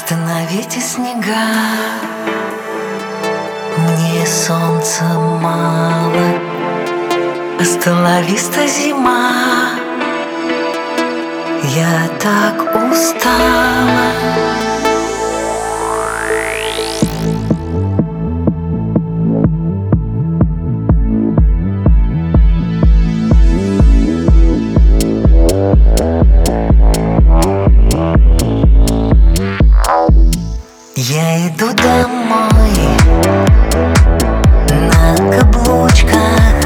Остановите снега, мне солнца мало. Остановись-то, зима, я так устала. Я иду домой на каблучках,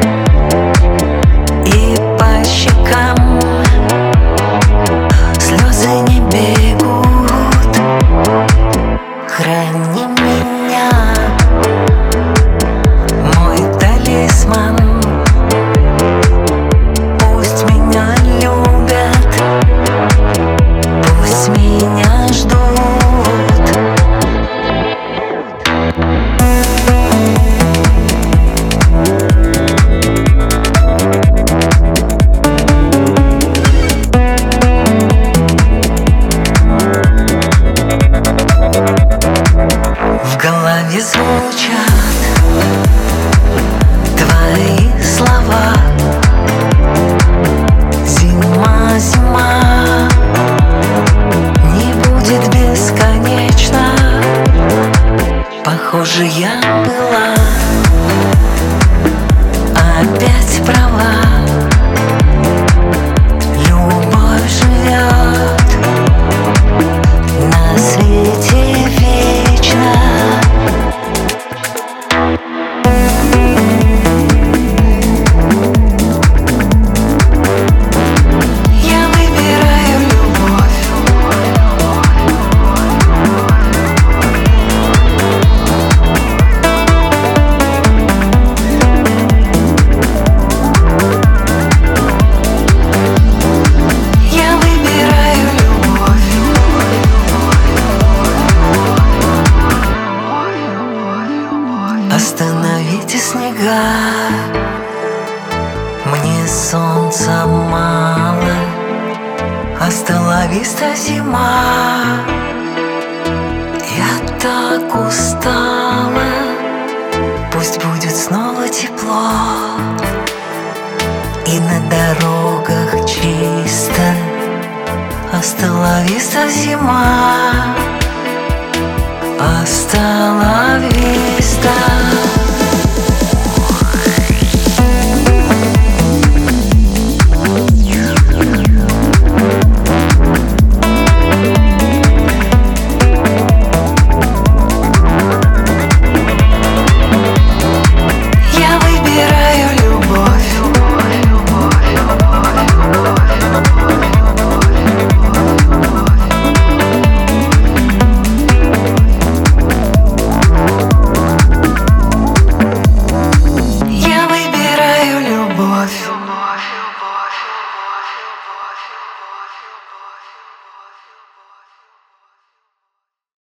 и по щекам слезы не бегут. Храни меня, мой талисман. Пусть меня любят, пусть меня ждут. В голове звучат твои слова. Зима, зима не будет бесконечно. Похоже, я была опять права. Любовь живет на свете вечно. Я выбираю любовь. Я выбираю любовь. Остановите снега, мне солнца мало. Остановись-то, зима, я так устала. Пусть будет снова тепло, и на дорогах чисто. Остановись-то, зима, остановись-то.